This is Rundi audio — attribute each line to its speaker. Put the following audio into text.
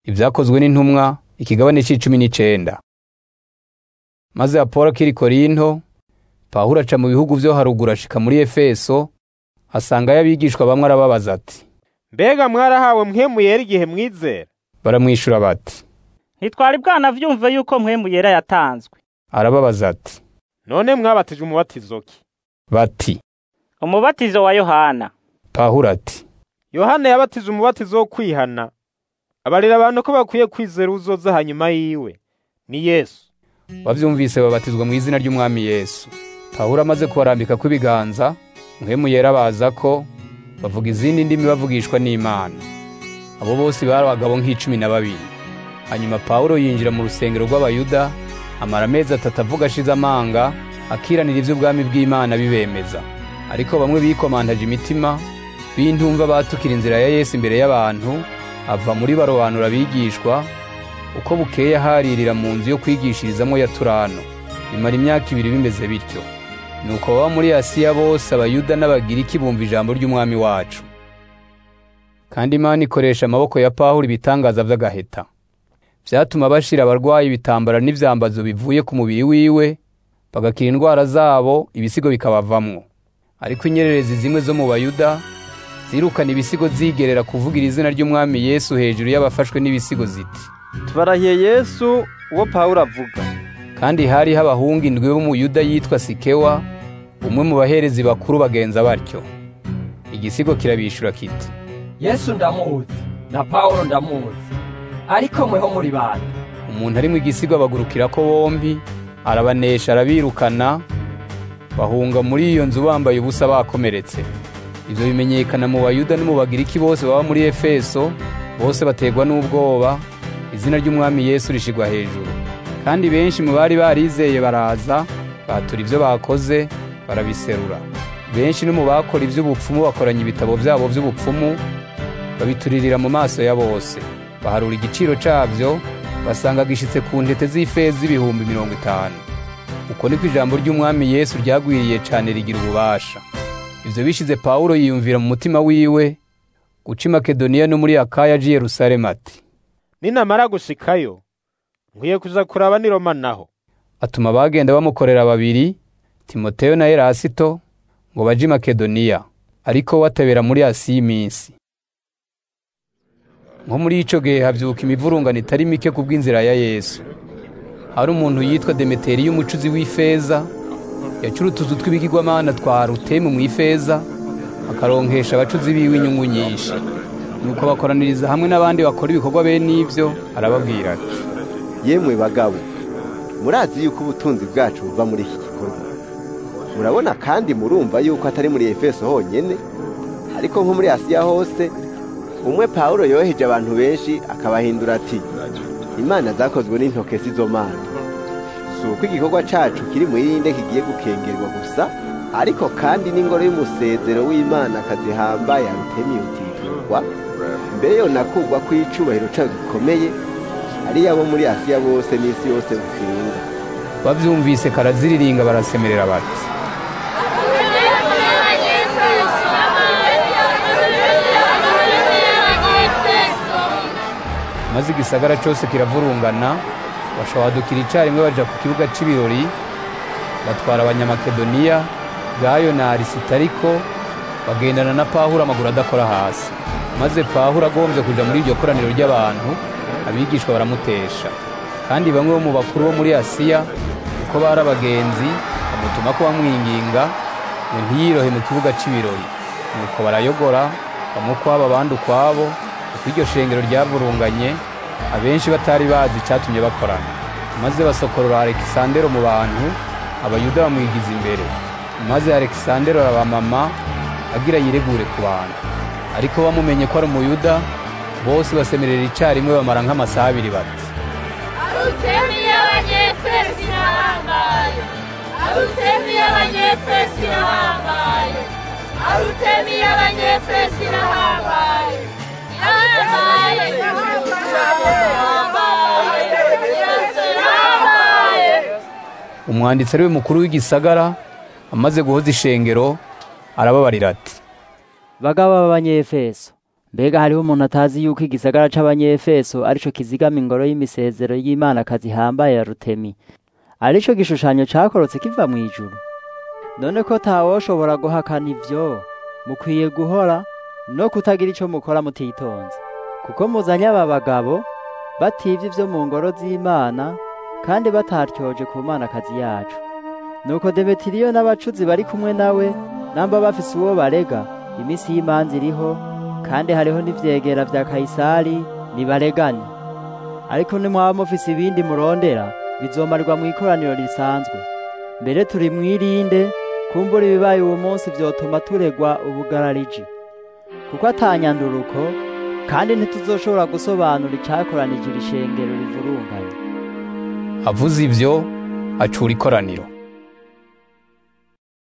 Speaker 1: Ibyakozwe n'intumwa ikigabane c'19. Maze Apolo akiri Korinto, Pawulo aca mu bihugu vyo haruguru ashika muri Efeso, asanga y'abigishwa bamwe arababaza ati:
Speaker 2: Mbega mwarahawe mpwemu yera igihe mwizera?
Speaker 1: Baramwishura bati:
Speaker 3: Ntitwari bwanavyumve yuko mpwemu yera yatanzwe.
Speaker 1: Arababaza ati:
Speaker 2: None mwabatije umubatizo ki?
Speaker 3: Bati: Umubatizo wa Yohana.
Speaker 1: Pawulo ati:
Speaker 2: Yohana yabatije umubatizo wo kwihana, abarira abantu ko bakwiye kwizera uzoza hanyuma yiwe, ni Yesu.
Speaker 1: Bavyumvise babatizwa mu izina ry'Umwami Yesu. Pawulo amaze kubarambika kw'ibiganza, mpwemu yera baza ko bavuga izindi ndimi bavugishwa n'Imana. Abo bose bari abagabo nk'12. Hanyuma Pawulo yinjira mu rusengero rw'Abayuda, amara amezi 3 avuga ashize amanga, akiranira ivy'ubwami bw'Imana bibemeza. Ariko bamwe bikomantaje imitima, bintumva batukira inzira ya Yesu imbere y'abantu, ava muri barobanura abigishwa. Uko bukeye haririra mu nzu yo kwigishirizamo ya Turano. Imara imyaka 2 bimeze bityo. Nuko baba muri Asiya bose Abayuda n'Abagiriki bumva ijambo ry'Umwami wacu. Kandi Imana ikoresha amaboko ya Pawulo ibitangaza vy'agaheta. Vyatuma bashira abarwayi bitambara n'ivyambazo bivuye ku mubiri wiwe, bagakira indwara zabo, ibisigo bikabavamwo. Ariko inyererezi zimwe zo mu Bayuda zirukana ibisigo zigerera kuvugira izina ry'Umwami Yesu hejuru y'abafashwe n'ibisigo ziti:
Speaker 4: Tubarahiye Yesu uwo Pawulo avuga.
Speaker 1: Kandi hari abahungu 7 bo mu Yuda yitwa Sikewa, umwe mu baherezi bakuru bagenza batyo. Igisigo kirabishura kiti:
Speaker 5: Yesu ndamuzi na Pawulo ndamuzi, ariko mweho muri bande?
Speaker 1: Umuntu ari mu igisigo abagurukira ko bombi, arabanesha arabirukana, bahunga muri iyo nzu bambaye ubusa bakomeretse. Ivyo bimenyekana mu Bayuda no mu Bagiriki bose baba muri Efeso, bose bategwa n'ubwoba, izina ry'Umwami Yesu rishigwa hejuru. Kandi benshi mu bari barizeye baraza, batura ivyo bakoze, barabiserura. Benshi no mu bakora ivy'ubupfumu bakoranya ibitabo vyabo vy'ubupfumu, babituririra mu maso ya bose. Baharura igiciro cavyo, basanga gishitse ku ntete z'ifeza 50,000. Uko niko ijambo ry'Umwami Yesu ryagwiriye cane rigira ububasha. Ivyo bishize Pawulo yiyumvira mu mutima wiwe guca Makedoniya no muri Akaya aje Yerusalemu ati:
Speaker 2: Ninamara gushikayo, nkwiye kuza kuraba ni Roma naho.
Speaker 1: Atuma bagenda bamukorera 2, Timoteyo na Erasito, ngo baje Makedoniya, ariko watabera muri Asiya iminsi. Nko muri ico gihe havyuka imivurungano itari mike kubw'inzira ya Yesu. Hari umuntu yitwa Demeteri y'umucuzi w'ifeza, yacura utuzu tw'ibigirwamana twa Arutemi mu ifeza, akaronkesha abacuzi biwe inyungu nyinshi. Nuko bakoraniriza hamwe n'abandi bakora ibikorwa bene ivyo, arababwira ati:
Speaker 6: Yemwe bagabo, murazi yuko ubutunzi bwacu buva muri iki gikorwa. Murabona kandi murumva yuko atari muri Efeso honyene, ariko nko muri Asiya hose, umwe Pawulo yoheje abantu benshi akabahindura ati: Imana zakozwe n'intoke sizo mana. Suko igikorwa cacu kiri mu yinde kigiye gukengerwa gusa, ariko kandi n'ingoro y'umusezero w'Imana kazihambaye Arutemi yotikirwa, mbere yo nakugwa kw'icubahiro cayo gikomeye, ari yabo muri Asiya bose n'isi yose gusinga.
Speaker 1: Bavyumvise karaziriringa barasemerera bati: Maze igisagara cose kiravurungana, bashobadukira icarimwe baja ku kibuga c'ibirori, batwara Abanyamakedoniya, Gayo na Arisitariko, bagendana na Pawulo amaguru adakora hasi. Maze Pawulo agomvye kuja muri iryo koraniro ry'abantu, abigishwa baramutesha. Kandi bamwe bo mu bakuru bo muri Asiya, uko bari abagenzi, bamutuma ko bamwinginga ngo ntiyirohe mu kibuga c'ibirori. Nuko barayogora, bamwe ukwabo abandi ukwabo, uko iryo shengero ryavurunganye, abenshi batari bazi icatumye bakorana. Maze basokorora Alexandero mu bantu, Abayuda bamwigiza imbere. Maze Alexandero arabamama agira yiregure ku bantu. Ariko bamumenye ko ari Umuyuda, bose basemerera icarimwe bamara nk'amasaha 2 bati:
Speaker 7: Arutemi y'Abanyefesi irahambaye! Arutemi y'Abanyefesi irahambaye! Arutemi y'Abanyefesi irahambaye!
Speaker 1: Umwanditsi ari we mukuru w'igisagara, amaze guhoza ishengero, arababarira ati:
Speaker 3: Bagabo b'Abanyefeso,
Speaker 8: Mbega hariho umuntu atazi yuko igisagara c'Abanyefeso arico kizigama ingoro y'imisezero y'Imanakazi ihambaye ya Rutemi, arico gishushanyo cakorotse kiva mw'ijuru? None ko tawoshobora guhakana ivyo, mukwiye guhora no kutagira ico mukora mutitonze. Kuko muzanye aba bagabo bativye ivyo mu ngoro z'Imana kandi bataryoje ku Manakazi yacu. Nuko Demetiriyo n'abacuzi bari kumwe nawe namba bafise uwo barega, imisi y'imanza iriho kandi hariho n'ivyegera vya Kayisari nibaregane. Ariko nimwaba mufise ibindi murondera bizomarirwa mw'ikoraniro risanzwe. Mbere turi mwirinde kumbura ibibaye uwo munsi vyotuma turegwa ubugarariji, kuko atanyanduruko kandi ntituzoshobora gusobanura icakoranije iri shengero rivurunganye.
Speaker 1: Avuze ivyo acura ikoraniro.